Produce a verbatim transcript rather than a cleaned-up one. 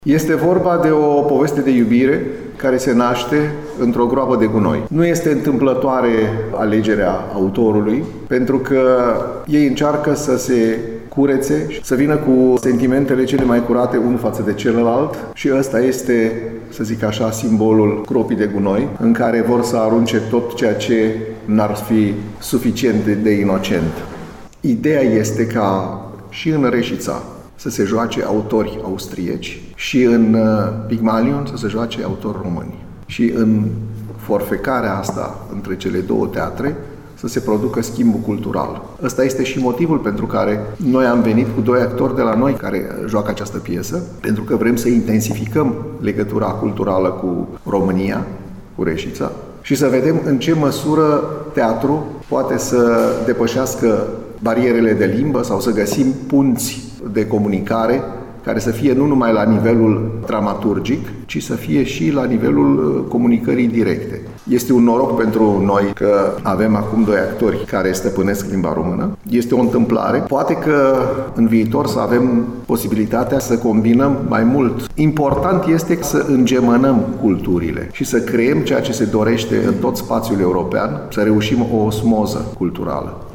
Este vorba de o poveste de iubire care se naște într-o groapă de gunoi. Nu este întâmplătoare alegerea autorului, pentru că ei încearcă să se curețe și să vină cu sentimentele cele mai curate unul față de celălalt și ăsta este, să zic așa, simbolul gropii de gunoi, în care vor să arunce tot ceea ce n-ar fi suficient de, de inocent. Ideea este ca și în Reșița să se joace autori austrieci și în Pygmalion să se joace autori români. Și în forfecarea asta între cele două teatre să se producă schimbul cultural. Ăsta este și motivul pentru care noi am venit cu doi actori de la noi care joacă această piesă, pentru că vrem să intensificăm legătura culturală cu România, cu Reșița, și să vedem în ce măsură teatru poate să depășească barierele de limbă sau să găsim punți de comunicare care să fie nu numai la nivelul dramaturgic, ci să fie și la nivelul comunicării directe. Este un noroc pentru noi că avem acum doi actori care stăpânesc limba română. Este o întâmplare. Poate că în viitor să avem posibilitatea să combinăm mai mult. Important este să îngemănăm culturile și să creăm ceea ce se dorește în tot spațiul european, să reușim o osmoză culturală.